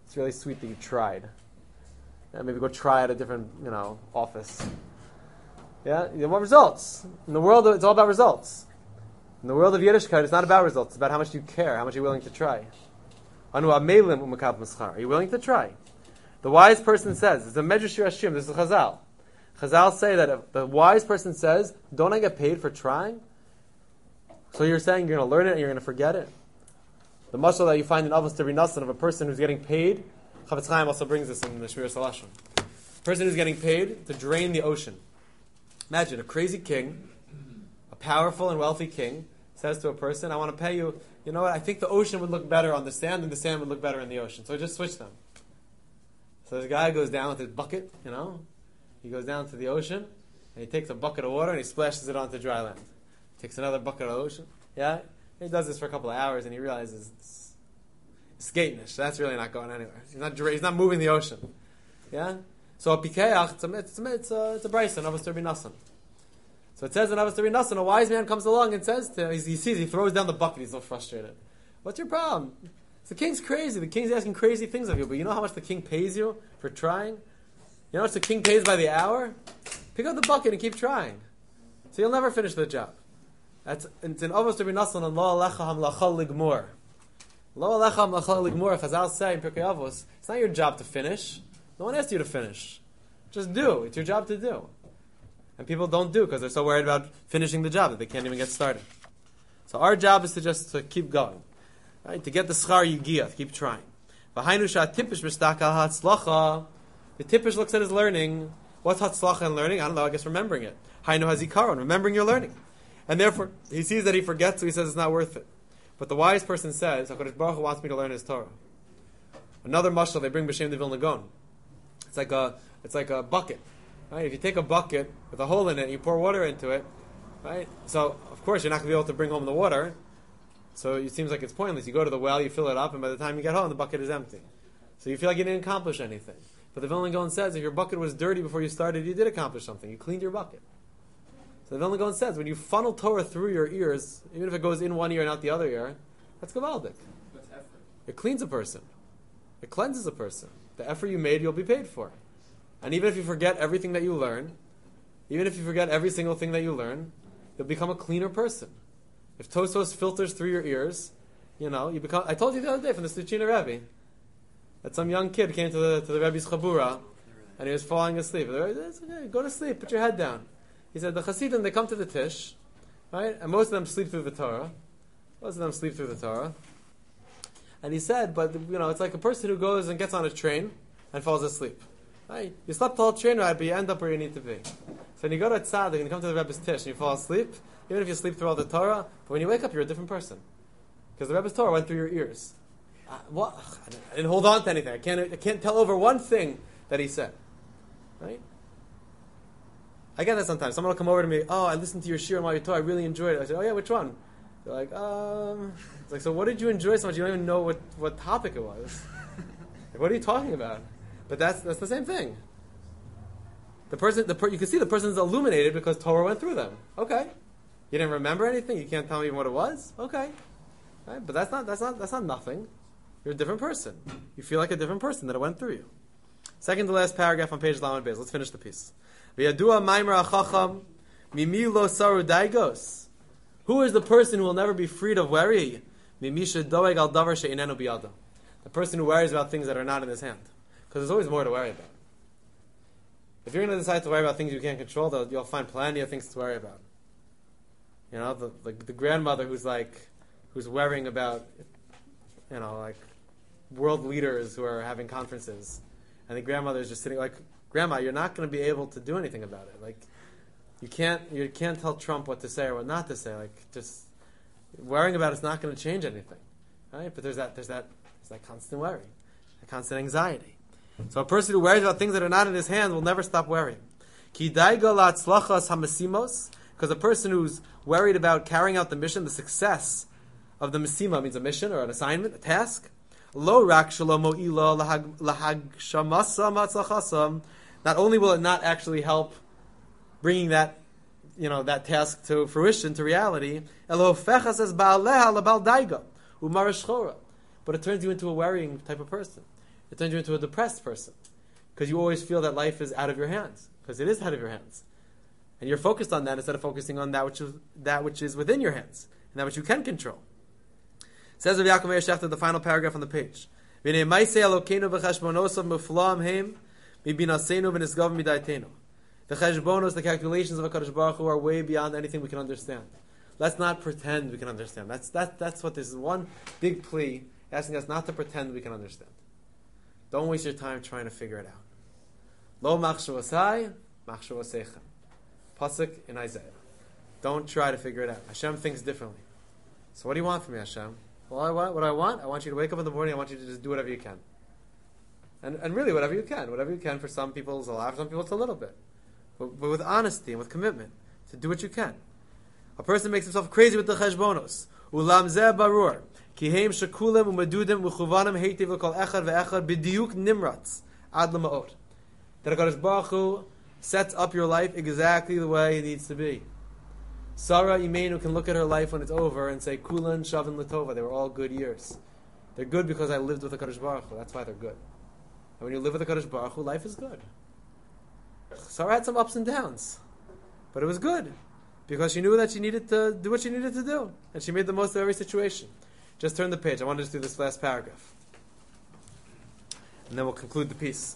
It's really sweet that you tried. Yeah, maybe go try at a different, you know, office. Yeah, you want results. In the world, it's all about results. In the world of Yiddishkeit, it's not about results. It's about how much you care, how much you're willing to try. Are you willing to try? The wise person says, it's a Medrash Yashim, this is Chazal. Chazal say that if the wise person says, don't I get paid for trying? So you're saying you're going to learn it and you're going to forget it? The mashal that you find in Avos Teri Nasan of a person who's getting paid, Chavetz Chaim also brings this in the Shmir Salashim. A person who's getting paid to drain the ocean. Imagine a crazy king, a powerful and wealthy king, says to a person, I want to pay you, you know what, I think the ocean would look better on the sand and the sand would look better in the ocean. So just switch them. So this guy goes down with his bucket, you know, he goes down to the ocean and he takes a bucket of water and he splashes it onto dry land. Takes another bucket of ocean. Yeah? He does this for a couple of hours and he realizes it's, it's skatenish. That's really not going anywhere. He's not he's not moving the ocean. Yeah? So a pikeach, it's a it's a it's a, it's a brisa, Avos Teri Nasan. So it says in Avos Teri Nasan, a wise man comes along and says to him, he sees, he throws down the bucket, he's so frustrated. What's your problem? The king's crazy. The king's asking crazy things of you, but you know how much the king pays you for trying? You know how much the king pays by the hour? Pick up the bucket and keep trying. So you'll never finish the job. That's it's in Avos Teri Nasan and Lo Alecha Hamlacha Ligmor. Lo Alecha Hamlacha Ligmor, Chazal say in Pirkei Avos, it's not your job to finish. No one asked you to finish. Just do. It's your job to do. And people don't do because they're so worried about finishing the job that they can't even get started. So our job is to just to keep going. Right? To get the schar yigiyah, keep trying. The tippish looks at his learning. What's hatzlacha in learning? I don't know, I guess remembering it. Hainu hazikaron, remembering your learning. And therefore, he sees that he forgets, so he says it's not worth it. But the wise person says, HaKadosh Baruch Hu wants me to learn his Torah. Another mashal they bring b'shem de Vilna Gaon. It's like a, it's like a bucket. Right? If you take a bucket with a hole in it and you pour water into it, right? So, of course, you're not going to be able to bring home the water. So it seems like it's pointless. You go to the well, you fill it up, and by the time you get home, the bucket is empty. So you feel like you didn't accomplish anything. But the Vilna Gaon says, if your bucket was dirty before you started, you did accomplish something. You cleaned your bucket. So the Vilna Gaon says, when you funnel Torah through your ears, even if it goes in one ear and out the other ear, that's gavaldik. That's effort. It cleans a person. It cleanses a person. The effort you made, you'll be paid for. And even if you forget everything that you learn, even if you forget every single thing that you learn, you'll become a cleaner person. If Tosfos filters through your ears, you know, you become... I told you the other day from the Stuchina Rebbe that some young kid came to the to the Rebbe's Chabura and he was falling asleep. The Rebbe said, okay, go to sleep, put your head down. He said, the Hasidim, they come to the Tish, right? And most of them sleep through the Torah. Most of them sleep through the Torah. And he said, but, you know, it's like a person who goes and gets on a train and falls asleep. Right? You slept the whole train ride, but you end up where you need to be. So when you go to a tzaddik and you come to the Rebbe's Tish and you fall asleep, even if you sleep through all the Torah, but when you wake up, you're a different person. Because the Rebbe's Torah went through your ears. Uh, what? I didn't hold on to anything. I can't, I can't tell over one thing that he said. Right? I get that sometimes. Someone will come over to me, oh, I listened to your shir on my Torah, I really enjoyed it. I say, oh yeah, which one? They're like, um... It's like, so what did you enjoy so much? You don't even know what, what topic it was. Like, what are you talking about? But that's that's the same thing. The person, the per, you can see the person's illuminated because Torah went through them. Okay, you didn't remember anything. You can't tell me what it was. Okay, right? But that's not that's not that's not nothing. You're a different person. You feel like a different person that it went through you. Second to last paragraph on page Lamed Beis. Let's finish the piece. V'yadua maimer achacham mimi lo saru daigos. Who is the person who will never be freed of worry? Mimisha doeg al davar she'inenu biyado. The person who worries about things that are not in his hand. Because there's always more to worry about. If you're going to decide to worry about things you can't control, you'll find plenty of things to worry about. You know, the, the the grandmother who's like, who's worrying about, you know, like world leaders who are having conferences, and the grandmother is just sitting like, Grandma, you're not going to be able to do anything about it. Like, you can't you can't tell Trump what to say or what not to say. Like, just worrying about it's not going to change anything, right? But there's that there's that there's that constant worry, that constant anxiety. So a person who worries about things that are not in his hands will never stop worrying. Because a person who's worried about carrying out the mission, the success of the mesima means a mission or an assignment, a task. Not only will it not actually help bringing that, you know, that task to fruition, to reality, but it turns you into a worrying type of person. It turns you into a depressed person. Because you always feel that life is out of your hands. Because it is out of your hands. And you're focused on that instead of focusing on that which is, that which is within your hands. And that which you can control. It says Rav Yaakov Meir Shechter, the final paragraph on the page. The cheshbonos, the calculations of HaKadosh Baruch Hu are way beyond anything we can understand. Let's not pretend we can understand. That's, that, that's what this is. One big plea asking us not to pretend we can understand. Don't waste your time trying to figure it out. Lo machshavasai, machshavasechem. Pasuk in Isaiah. Don't try to figure it out. Hashem thinks differently. So what do you want from me, Hashem? Well, I want, what I want, I want you to wake up in the morning, I want you to just do whatever you can. And, and really, whatever you can. Whatever you can. For some people, it's a lot. For some people, it's a little bit. But, but with honesty and with commitment, to do what you can. A person makes himself crazy with the cheshbonos. Ulam zeh barur. Kiheim shekulim umadudim uchuvanim heitiv l'kol echad ve'echad b'diuk nimratz ad l'ma'ot. That HaKadosh Baruch Hu sets up your life exactly the way it needs to be. Sarah Imenu can look at her life when it's over and say, Kulan Shavin Latova, they were all good years. They're good because I lived with the HaKadosh Baruch Hu. That's why they're good. And when you live with the HaKadosh Baruch Hu, life is good. Sarah had some ups and downs. But it was good. Because she knew that she needed to do what she needed to do. And she made the most of every situation. Just turn the page. I want to just do this last paragraph. And then we'll conclude the piece.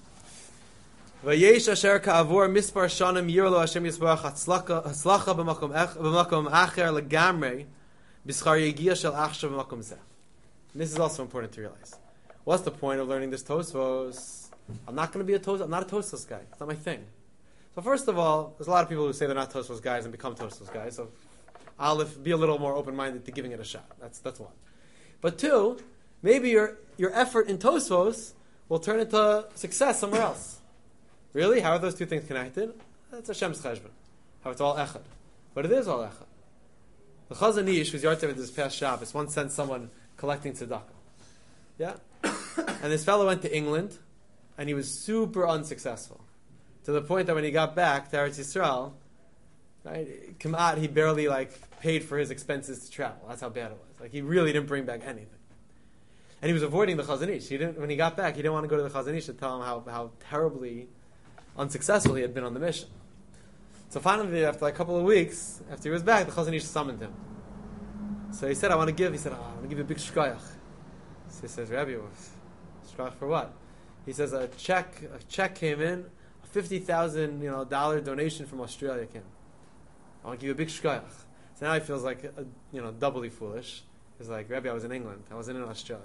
Vayesh asher ka'avur mispar shanim yirlo Hashem Yisbarach hatzlacha b'makom b'makom acher legamrei b'schar yegia shel achshav b'makom zeh. This is also important to realize. What's the point of learning this Tosfos? I'm not going to be a Tosfos. I'm not a Tosfos guy. It's not my thing. So first of all, there's a lot of people who say they're not Tosfos guys and become Tosfos guys. So I'll be a little more open-minded to giving it a shot. That's that's one. But two, maybe your your effort in Tosfos will turn into success somewhere else. Really? How are those two things connected? That's Hashem's cheshbon. How it's all echad. But it is all echad. The Chazon Ish, who's Yartzev this past Shabbos, once sent someone collecting tzedakah. Yeah? And this fellow went to England, and he was super unsuccessful. To the point that when he got back to Eretz Yisrael, right, Kamat, he barely like paid for his expenses to travel. That's how bad it was. Like he really didn't bring back anything. And he was avoiding the Chazon Ish. He didn't, when he got back, he didn't want to go to the Chazon Ish to tell him how, how terribly unsuccessful he had been on the mission. So finally, after like a couple of weeks, after he was back, the Chazon Ish summoned him. So he said, I want to give, he said, oh, I want to give you a big shkoyach. So he says, Rabbi, shkoyach for what? He says, a check a check came in, a fifty thousand you know, dollar donation from Australia came. I want to give you a big shkoyach. So now he feels like, a, you know, doubly foolish. He's like, Rabbi, I was in England. I wasn't in Australia.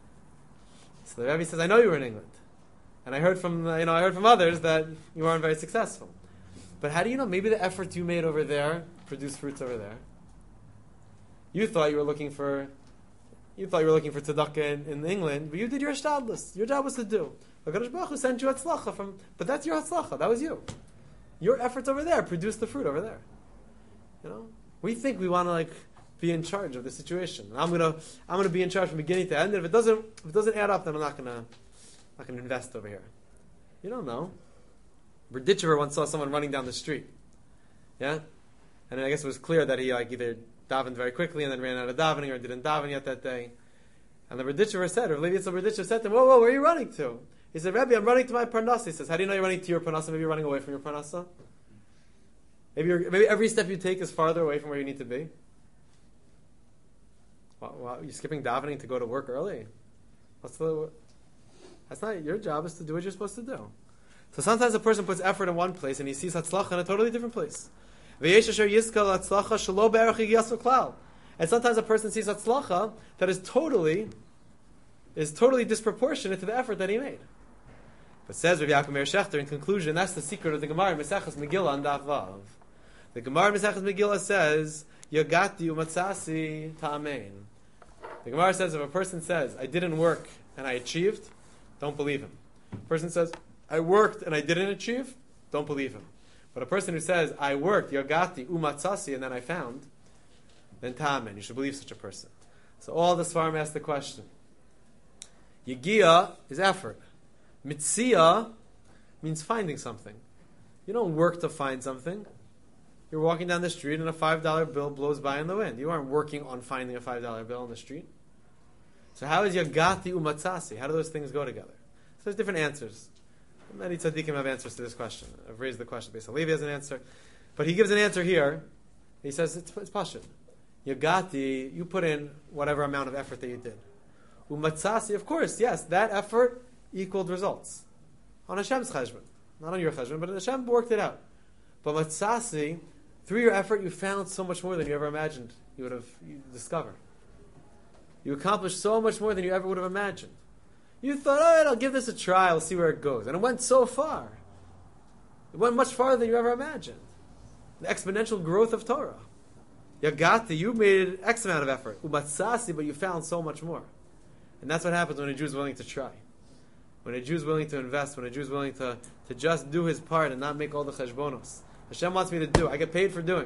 So the Rabbi says, I know you were in England. And I heard from uh, you know I heard from others that you weren't very successful. But how do you know? Maybe the efforts you made over there produced fruits over there. You thought you were looking for, you thought you were looking for tzedakah in, in England, but you did your shtadlus. Your job was to do. HaKadosh Baruch Hu sent you hatzlacha from, but that's your hatzlacha. That was you. Your efforts over there produced the fruit over there. You know, we think we want to like be in charge of the situation. And I'm gonna I'm gonna be in charge from beginning to end. And if it doesn't if it doesn't add up, then I'm not gonna. I can invest over here. You don't know. Berditchever once saw someone running down the street. Yeah? And then I guess it was clear that he like either davened very quickly and then ran out of davening or didn't daven yet that day. And the Berditchever said, or Levi Yitzhak Berditchever said to him, whoa, whoa, where are you running to? He said, Rabbi, I'm running to my parnasa. He says, how do you know you're running to your parnasa? Maybe you're running away from your parnasa? Maybe, you're, maybe every step you take is farther away from where you need to be? Wow, wow, you're skipping davening to go to work early? What's the... That's not your job. Is to do what you're supposed to do. So sometimes a person puts effort in one place and he sees hatzlacha in a totally different place. And sometimes a person sees hatzlacha that is totally is totally disproportionate to the effort that he made. But says Rav Yaakov Meir Shechter in conclusion, that's the secret of the Gemara in Maseches Megillah on Daf Vav. The Gemara in Maseches Megillah says, Yagati umatzasi ta'amein. The Gemara says if a person says, I didn't work and I achieved, don't believe him. A person says, I worked and I didn't achieve, don't believe him. But a person who says, I worked, yagati, umatzasi, and then I found, then ta'amen. You should believe such a person. So all the Sfarim ask the question. Yegia is effort. Mitzia means finding something. You don't work to find something. You're walking down the street and a five dollar bill blows by in the wind. You aren't working on finding a five dollar bill on the street. So how is yagati umatzasi? How do those things go together? there's different answers. Many tzaddikim have answers to this question. I've raised the question. Beis Halevi has an answer. But he gives an answer here. He says, it's, it's pashut. Yagati, you put in whatever amount of effort that you did. Umatzasi, of course, yes, that effort equaled results. On Hashem's cheshbon. Not on your cheshbon, but Hashem worked it out. But matzasi, through your effort, you found so much more than you ever imagined you would have you discovered. You accomplished so much more than you ever would have imagined. You thought, all right, I'll give this a try, I'll see where it goes. And it went so far. It went much farther than you ever imagined. The exponential growth of Torah. Yagati, you made X amount of effort. Umatzasi, but you found so much more. And that's what happens when a Jew is willing to try. When a Jew is willing to invest, when a Jew is willing to, to just do his part and not make all the cheshbonos. Hashem wants me to do. I get paid for doing.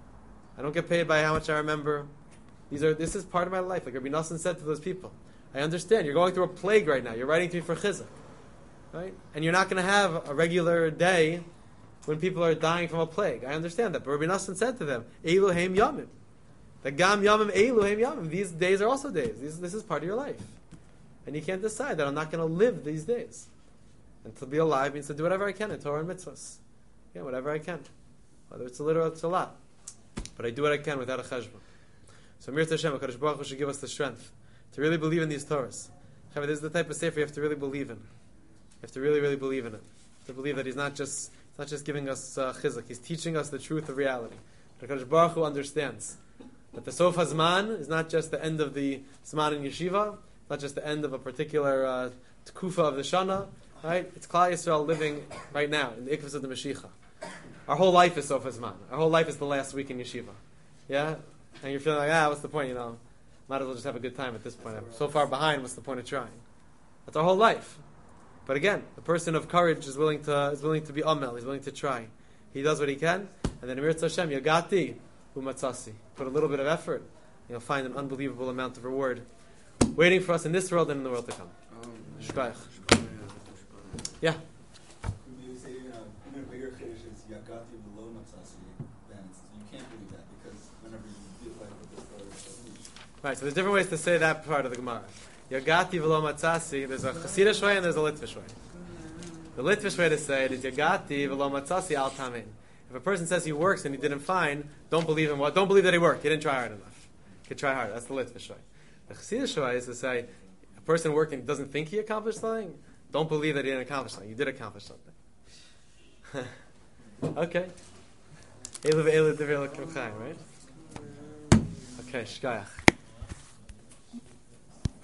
I don't get paid by how much I remember. These are. This is part of my life. Like Rabbi Nassan said to those people, I understand. You're going through a plague right now. You're writing to me for chizuk. Right? And you're not going to have a regular day when people are dying from a plague. I understand that. But Rabbi Nassan said to them, Eilu heim yamim. The gam yamim, eilu heim yamim. These days are also days. These, this is part of your life. And you can't decide that I'm not going to live these days. And to be alive means to do whatever I can in Torah and mitzvahs. Yeah, whatever I can. Whether it's a little or it's a lot. But I do what I can without a cheshbon. So Mir Hashem, HaKadosh Baruch Hu should give us the strength to really believe in these Torahs. This is the type of sefer you have to really believe in. You have to really, really believe in it. To believe that He's not just He's not just giving us uh, chizuk. He's teaching us the truth of reality. HaKadosh Baruch Hu understands that the Sof HaZman is not just the end of the Zman in Yeshiva, not just the end of a particular uh, tkufa of the Shana, right? It's Klal Yisrael living right now in the Ikvus of the Mashiach. Our whole life is Sof HaZman. Our whole life is the last week in Yeshiva. Yeah? And you're feeling like, ah, what's the point, you know? Might as well just have a good time at this point. I'm so far behind, what's the point of trying? That's our whole life. But again, the person of courage is willing to is willing to be amel, he's willing to try. He does what he can, and then Amir Hashem, Yagati, Umatzasi. Put a little bit of effort, and you'll find an unbelievable amount of reward waiting for us in this world and in the world to come. Shkoyach. Yeah. You say in a, in a bigger chiddush it's Yagati below Matzasi, then it's, you can't believe that because whenever you get like with this story, Right, so there's different ways to say that part of the Gemara. Yagati v'lo matzasi, there's a Hasidish way and there's a Litvish way. The Litvish way to say it is Yagati v'lo matzasi al tamin. If a person says he works and he didn't find, don't believe him. Well, don't believe that he worked. He didn't try hard enough. He could try harder. That's the Litvish way. The Hasidish way is to say a person working doesn't think he accomplished something. Don't believe that he didn't accomplish something. You did accomplish something. Okay. Elu v'elu d'vei Elokim Chaim, right? Okay, shkayach.